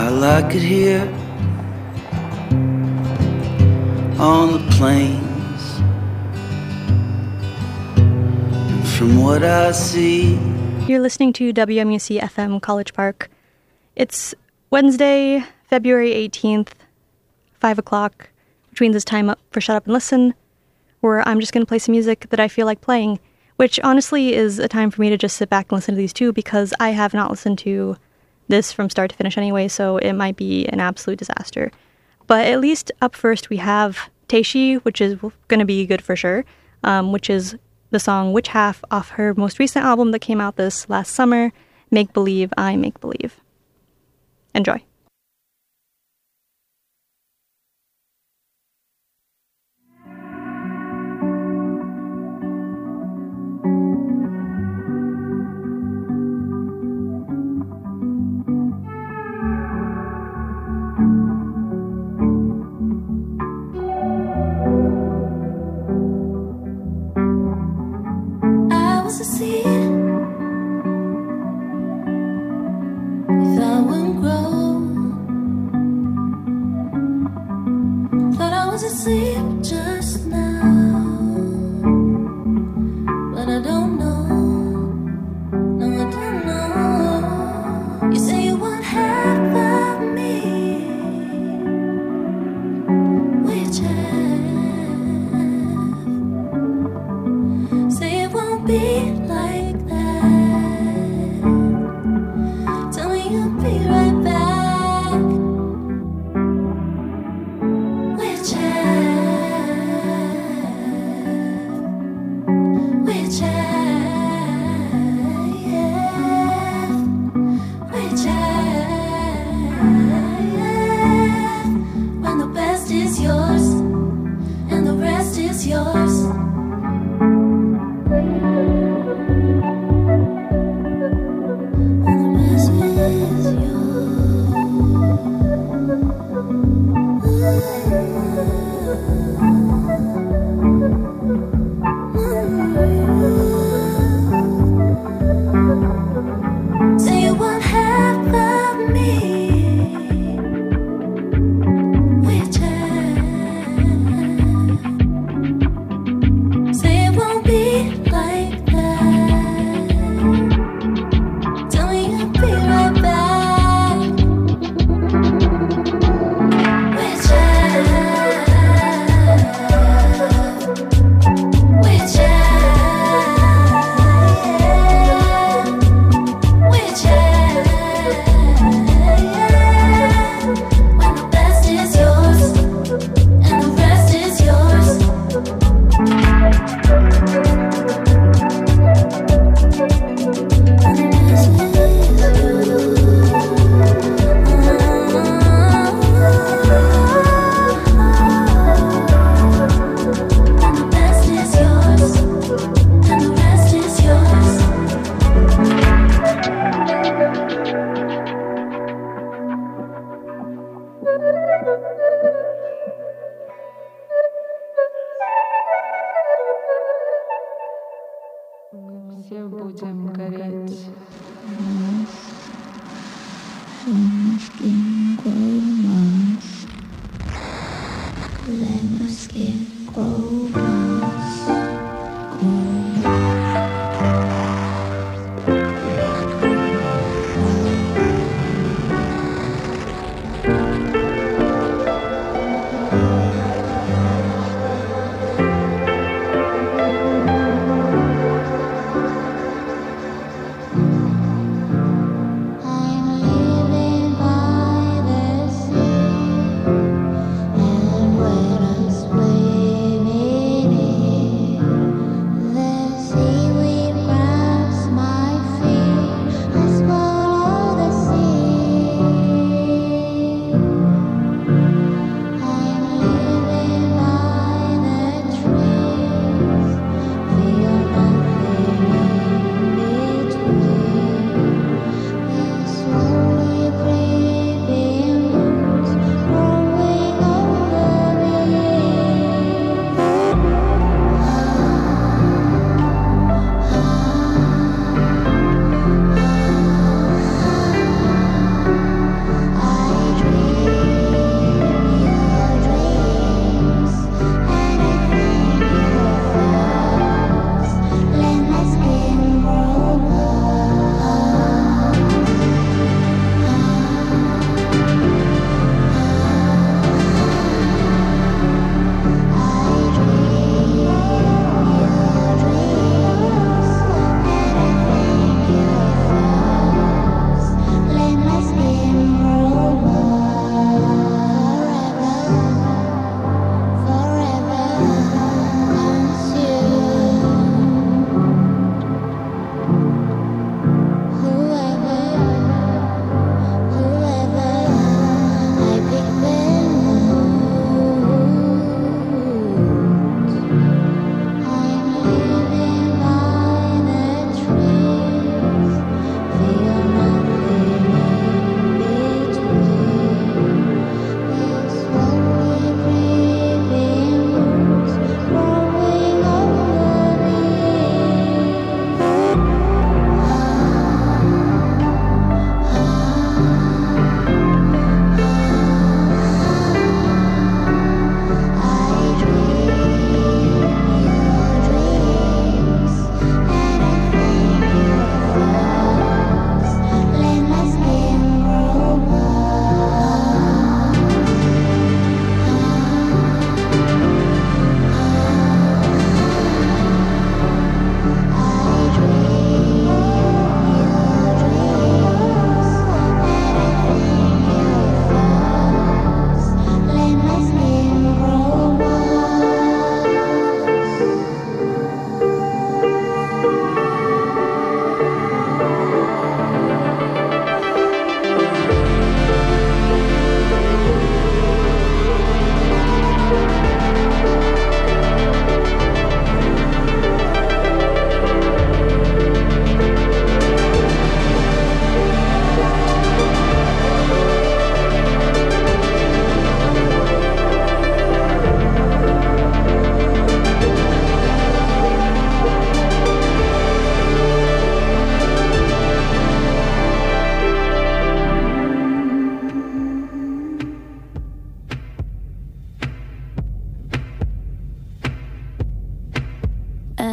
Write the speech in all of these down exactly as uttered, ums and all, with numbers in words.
I like it here on the plains. And from what I see, you're listening to W M U C F M College Park. It's Wednesday, February eighteenth, five o'clock, which means it's time up for Shut Up and Listen, where I'm just going to play some music that I feel like playing, which honestly is a time for me to just sit back and listen to these two, because I have not listened to this from start to finish anyway, so it might be an absolute disaster. But at least up first we have Teishi, which is going to be good for sure, um, which is the song Which Half off her most recent album that came out this last summer, Make Believe, I Make Believe. Enjoy. Where does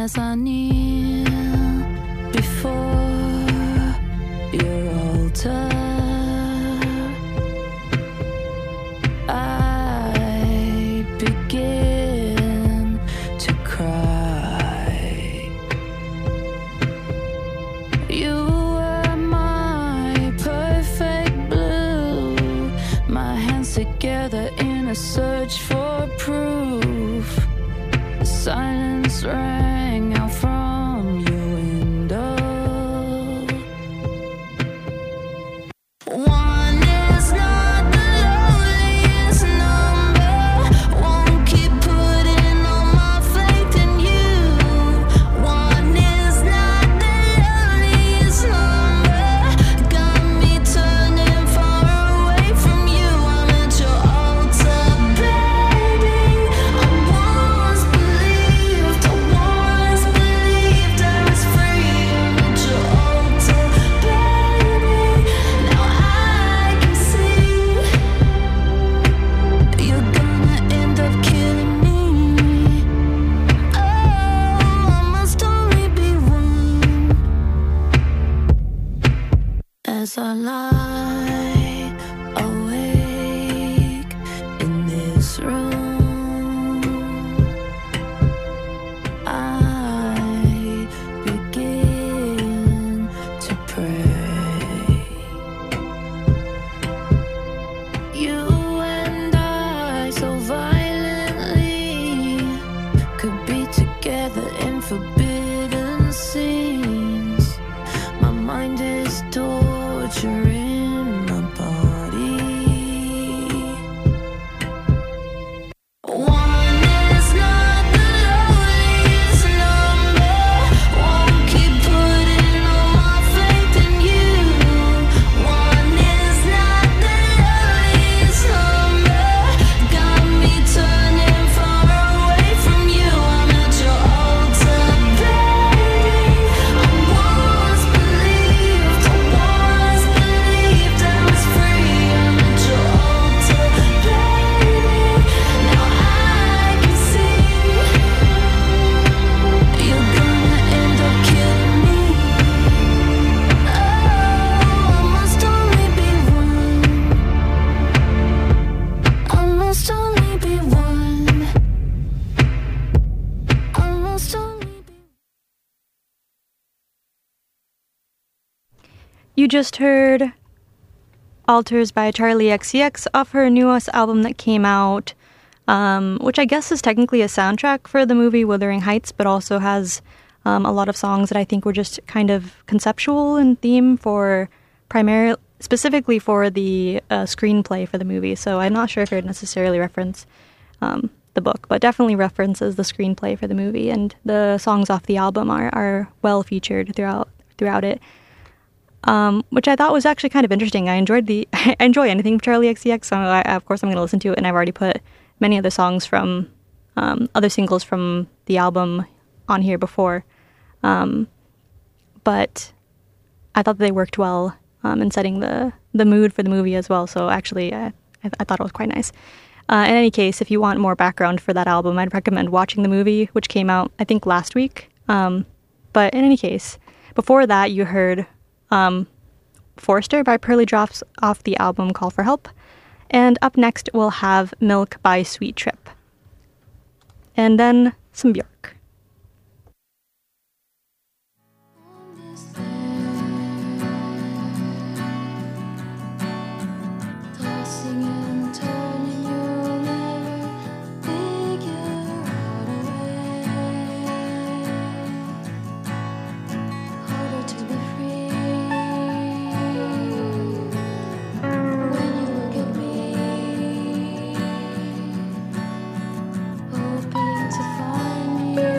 as I kneel before your altar. I begin to cry. You were my perfect blue, my hands together in a search for proof. The silence rang out from your window. One is not the loneliest number. Won't keep putting all my faith in you. One is not the loneliest number. Got me turning far away from you. I'm at your altar, baby. I once believed, I once believed I was free. I'm at your altar, baby. Now I can see you're gonna end up killing me. Oh, I must only be one. As I lie awake in this room, I begin to pray. You and I so violently could be together in forbidden scenes. My mind is torturing my body. One is not the loneliest number. Won't keep putting all my faith in you. One is not the loneliest number. Got me turning far away from you. I'm at your altar, baby. I once believed, I once believed I was free. I'm at your altar, baby. Now I can see you're gonna end up killing me. Oh, I must only be one. I must only be one. I must only be. You just heard Alters by Charlie X C X off her newest album that came out, um, which I guess is technically a soundtrack for the movie Wuthering Heights, but also has um, a lot of songs that I think were just kind of conceptual in theme for primarily, specifically for the uh, screenplay for the movie. So I'm not sure if it would necessarily reference um, the book, but definitely references the screenplay for the movie, and the songs off the album are, are well featured throughout throughout it. Um, which I thought was actually kind of interesting. I enjoyed the, I enjoy anything from Charlie X C X, so I, of course I'm going to listen to it, and I've already put many other songs from, um, other singles from the album on here before. Um, but I thought they worked well, um, in setting the, the mood for the movie as well, so actually I, I, I thought it was quite nice. Uh, in any case, if you want more background for that album, I'd recommend watching the movie, which came out, I think, last week. Um, but in any case, before that, you heard Um, Forster by Pearly Drops off the album Call for Help. And up next, we'll have Milk by Sweet Trip. And then some Björk. Tossing and turning, you'll never figure out a way. Harder to be free when you look at me, hoping to find me.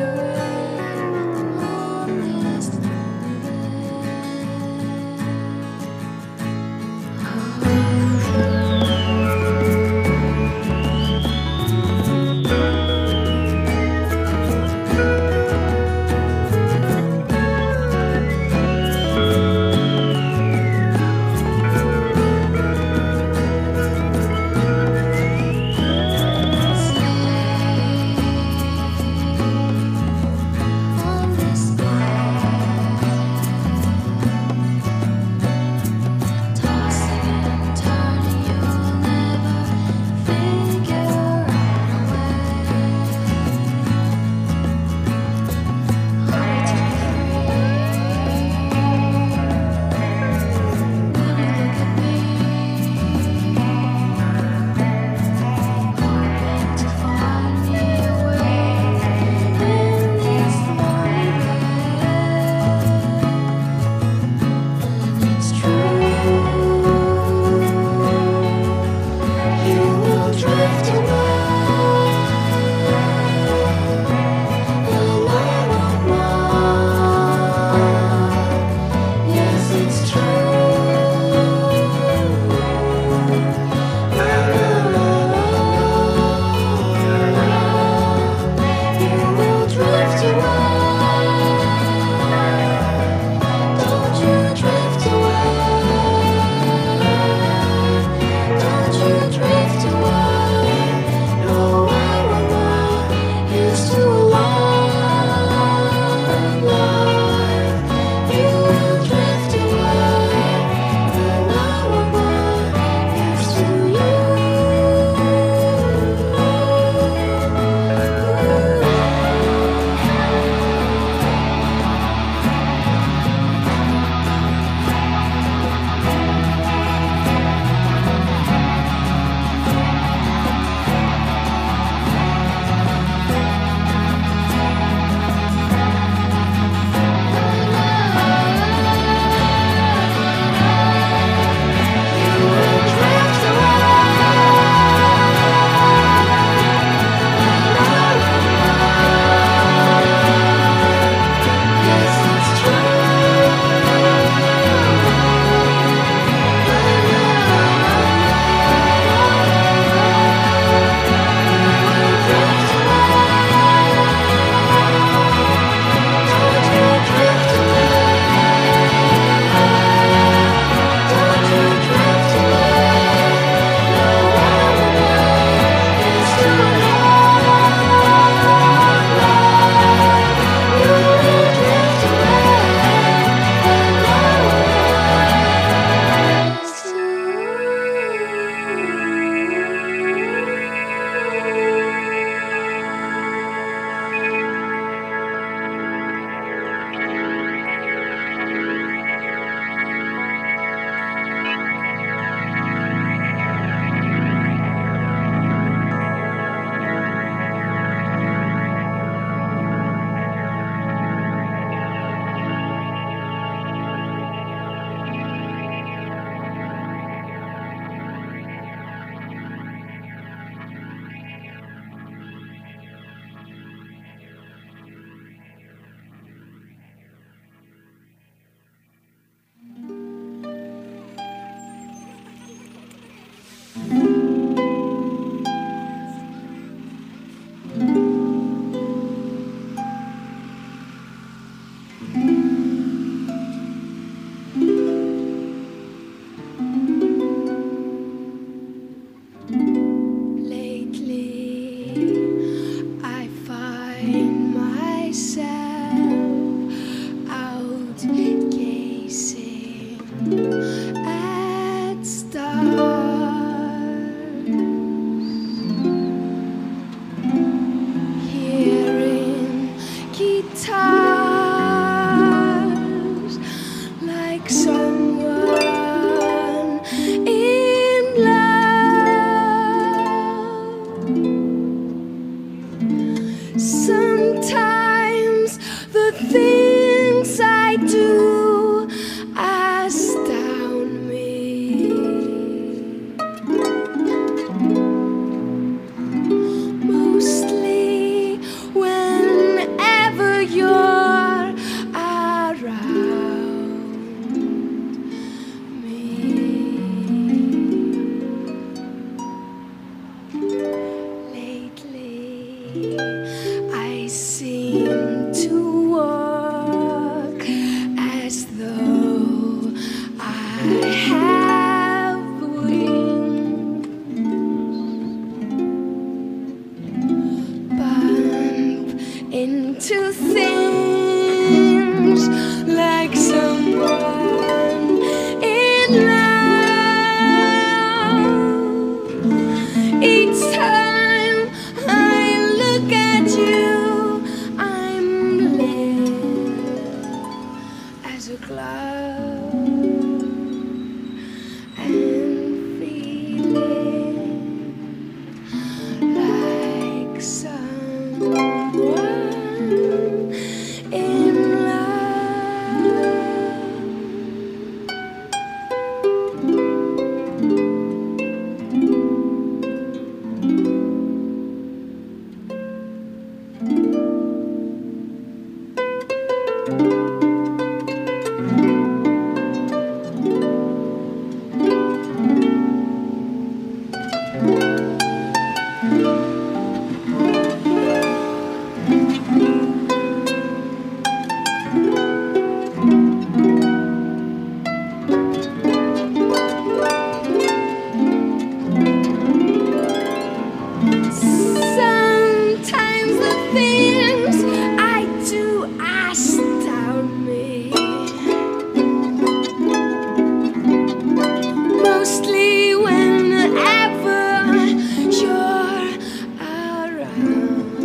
lately whenever you're around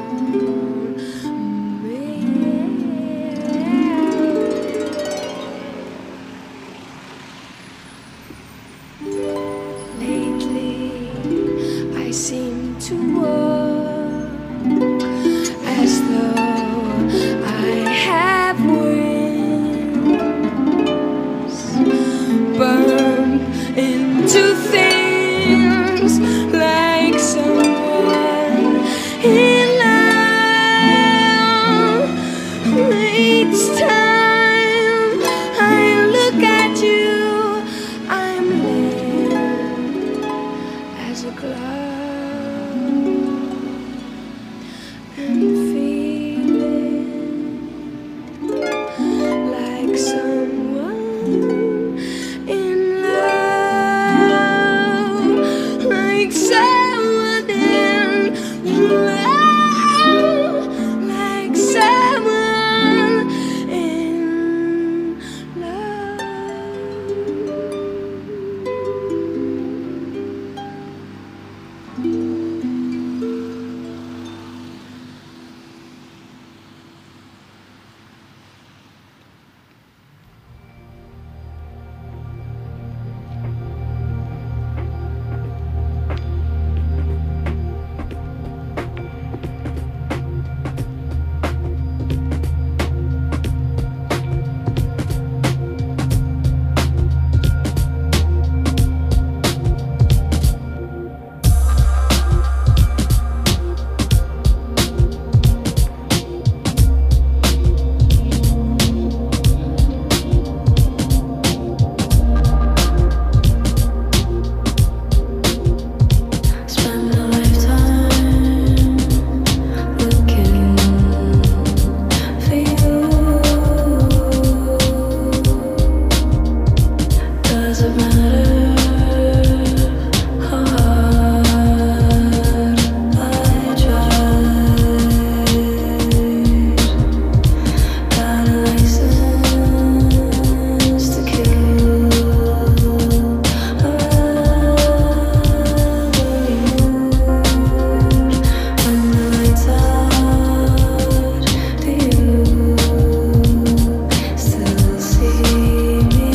me. Lately I seem to walk as though I have wings, bump into things like someone in love. Each time I look at you, I'm limp as a cloud and feeling like someone in love, like someone in love, like someone in love. Spend a lifetime looking for you. Does it matter how hard I tried? Got a license to kill when the lights out. Do you still see me?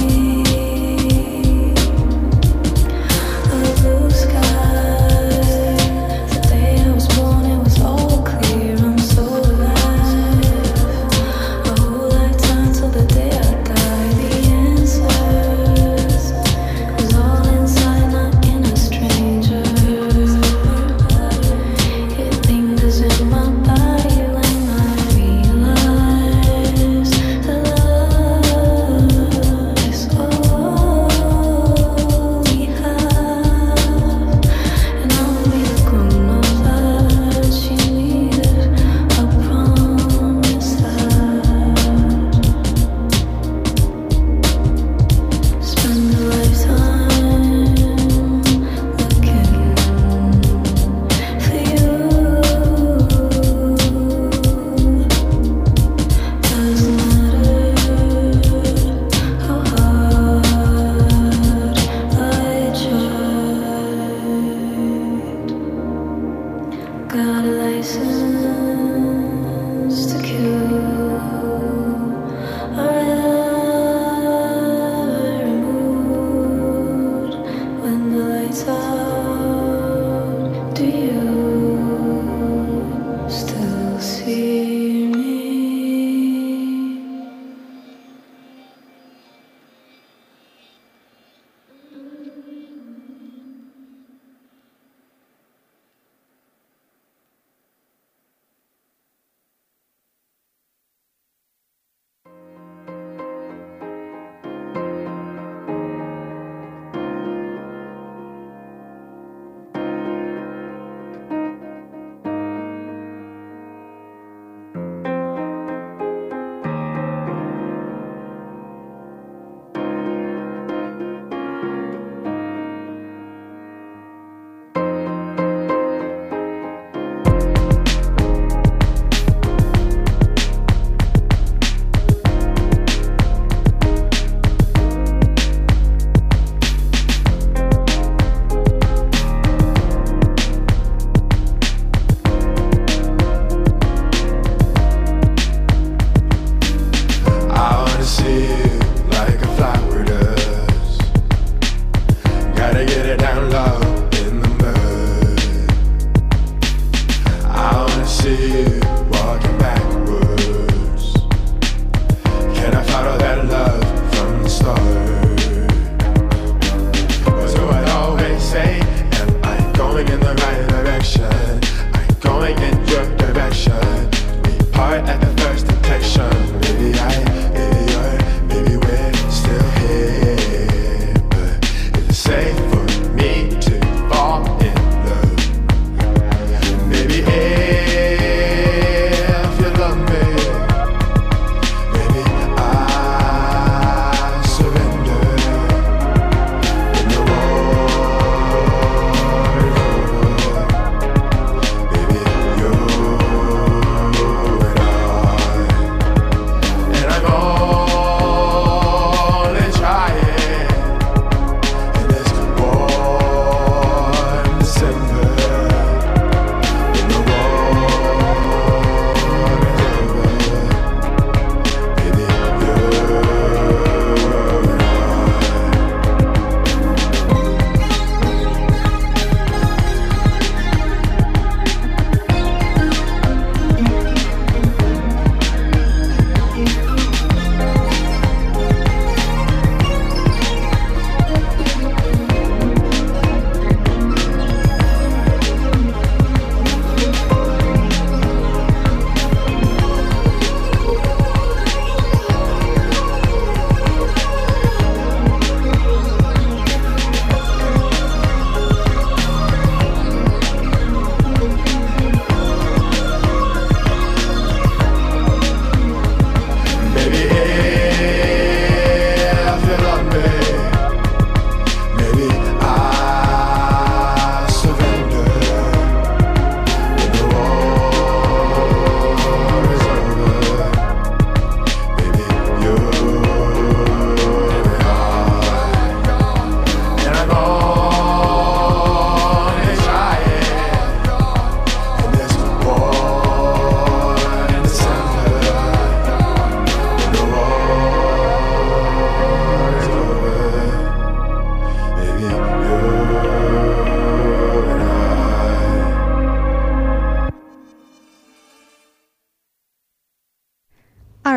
A blue sky. The day I was born, it was all clear. I'm so alive. A whole lifetime till the day I die. The answers was all inside, not in a stranger. It lingers in my body when I realize that love is all we have. And I'll be the grown-up that she needed. I promise that. Spend a lifetime looking for you. Doesn't matter how hard I tried. Got a license to kill every mood when the lights out. Do you still see me?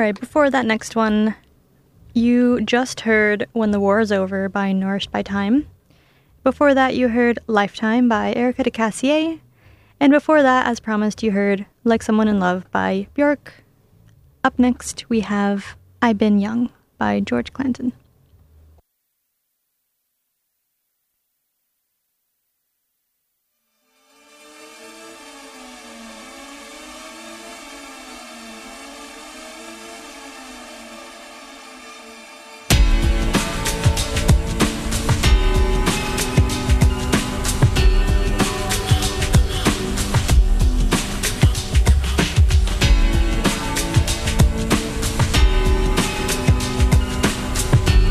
right, before that next one, you just heard When the War is Over by Nourished by Time. Before that, you heard Lifetime by Erica de Cassier. And before that, as promised, you heard Like Someone in Love by Björk. Up next, we have I've Been Young by George Clanton. Thank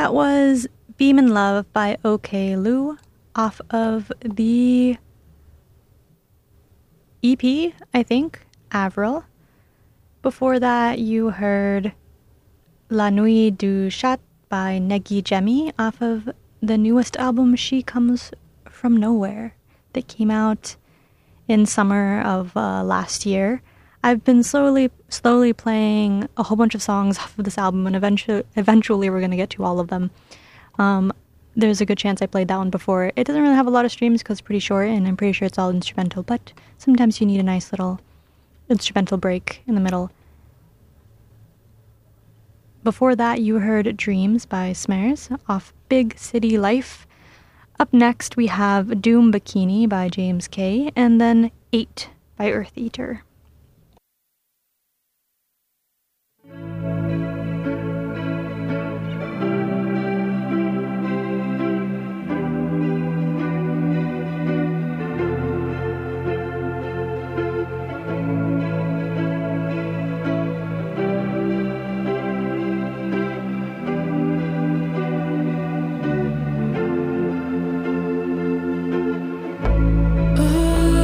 That was Beam in Love by OK Lou off of the E P, I think, Avril. Before that, you heard La Nuit du Chat by Negi Jemi off of the newest album, She Comes From Nowhere, that came out in summer of uh, last year. I've been slowly slowly playing a whole bunch of songs off of this album, and eventually, eventually we're going to get to all of them. Um, there's a good chance I played that one before. It doesn't really have a lot of streams because it's pretty short, and I'm pretty sure it's all instrumental, but sometimes you need a nice little instrumental break in the middle. Before that, you heard Dreams by Smares off Big City Life. Up next, we have Doom Bikini by James K, and then Eight by Earth Eater.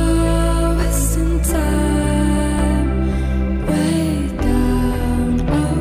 Oh, wasting time way down.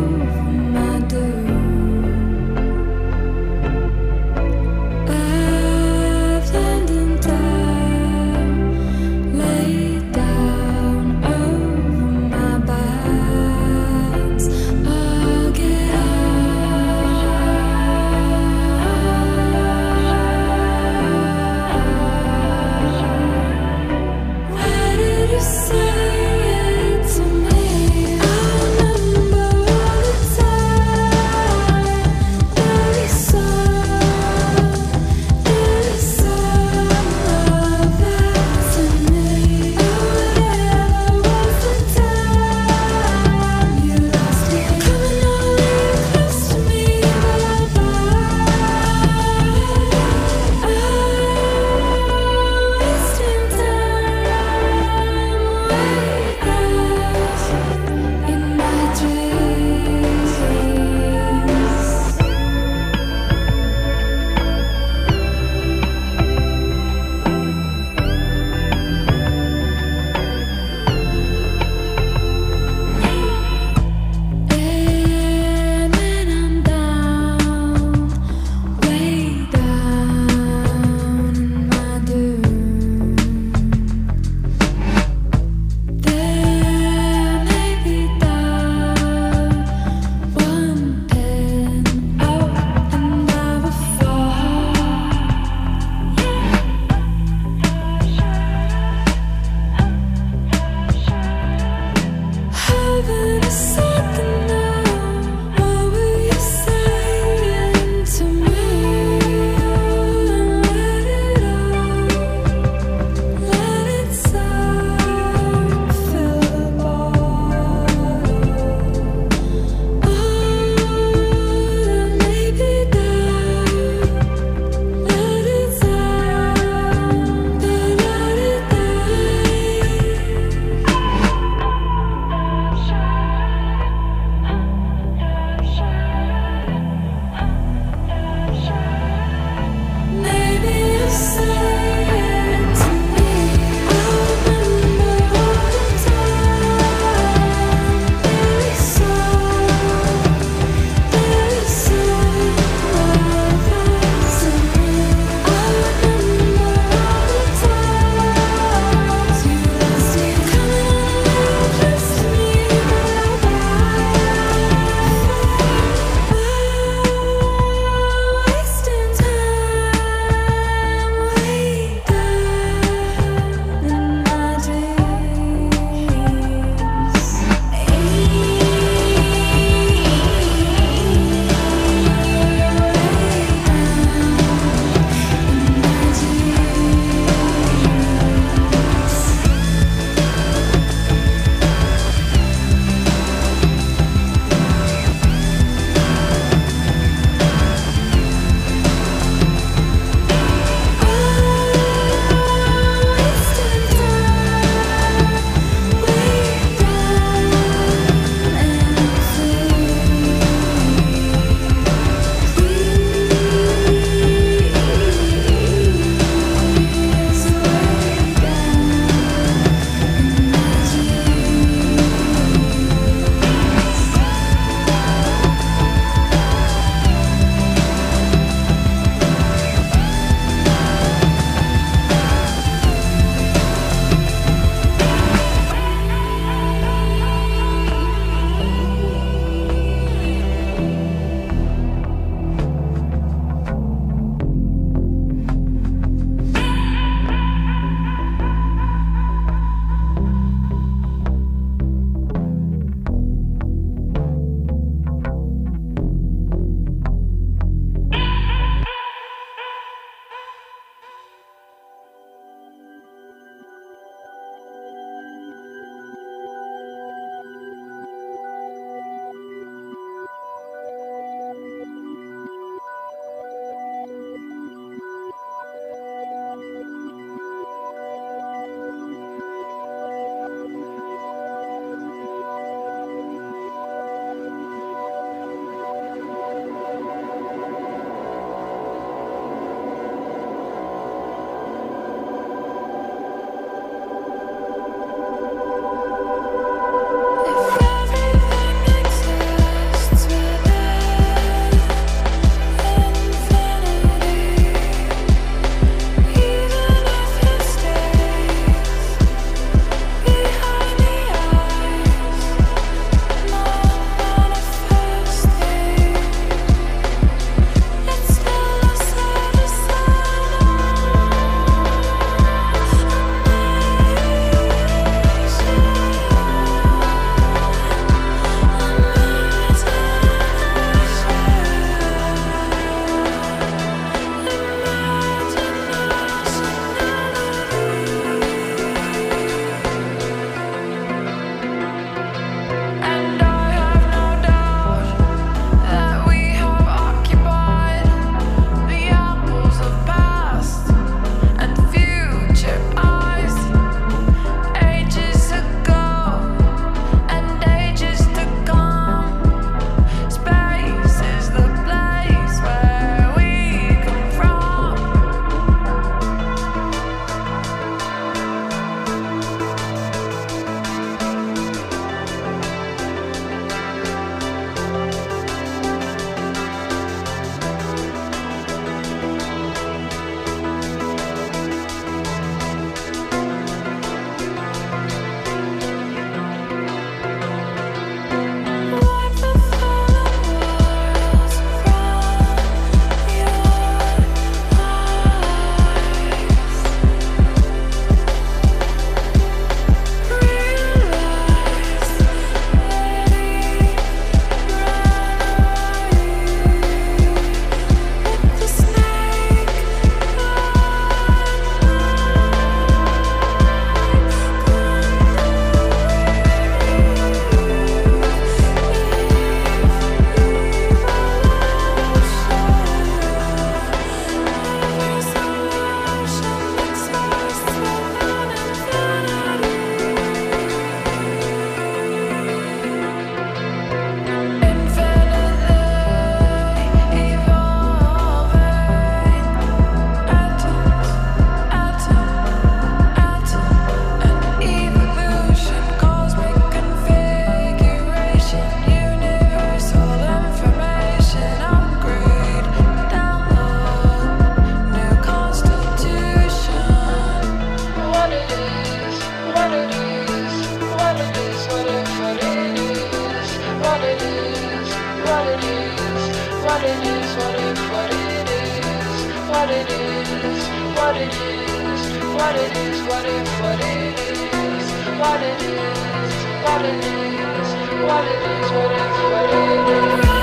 what it is, what it is, what it is, what it, what it is, what it is, what it is, what it is, what it, what it is.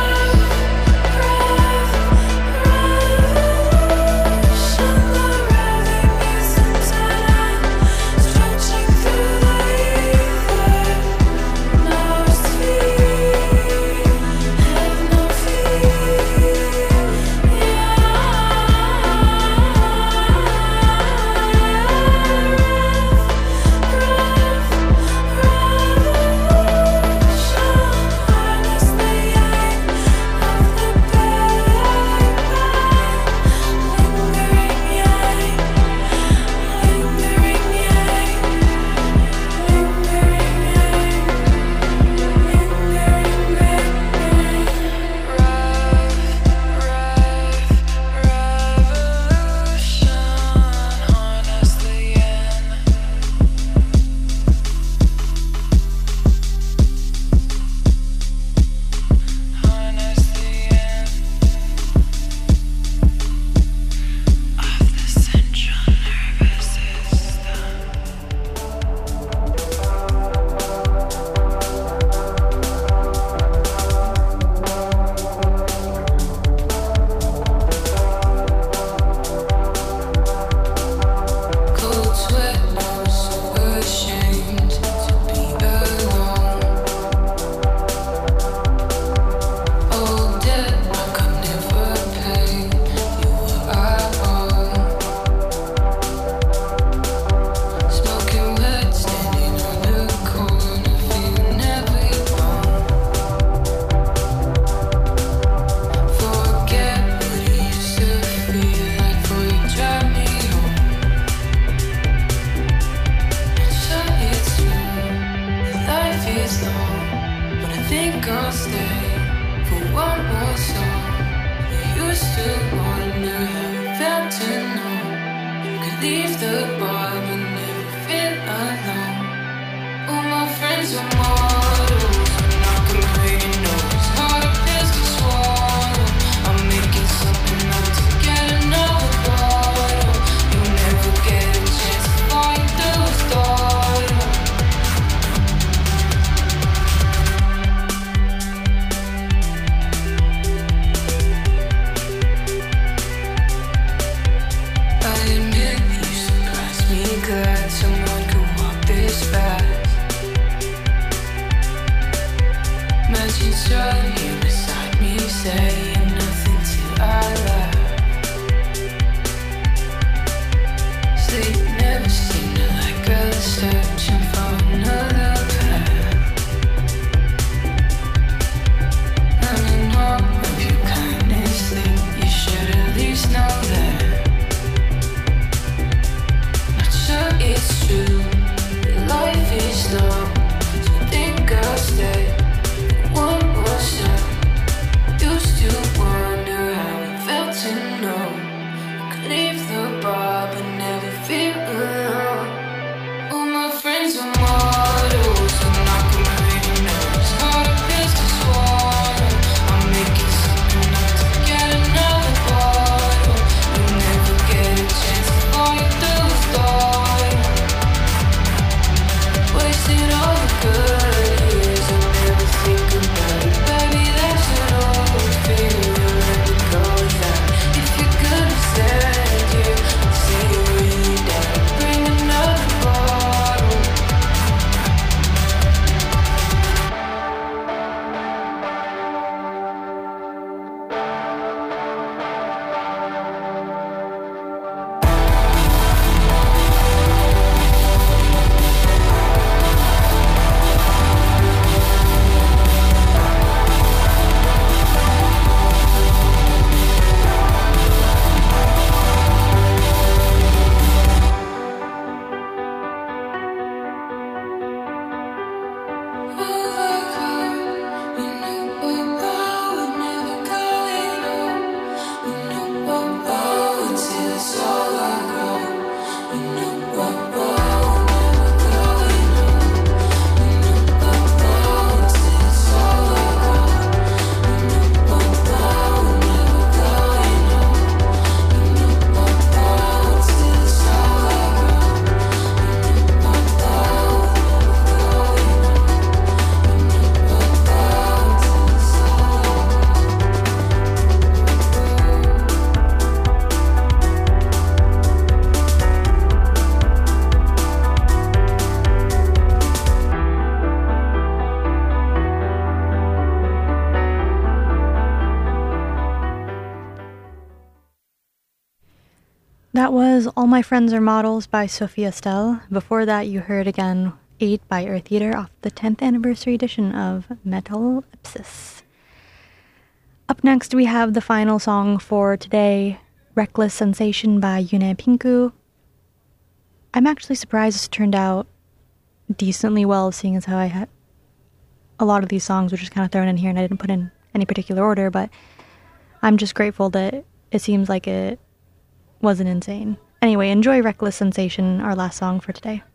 That was All My Friends Are Models by Sophie Estelle. Before that, you heard again eight by Earth Eater off the tenth anniversary edition of Metal Ipsis. Up next, we have the final song for today, Reckless Sensation by Yune Pinku. I'm actually surprised this turned out decently well, seeing as how I had a lot of these songs were just kind of thrown in here and I didn't put in any particular order, but I'm just grateful that it seems like it wasn't insane. Anyway, enjoy Reckless Sensation, our last song for today.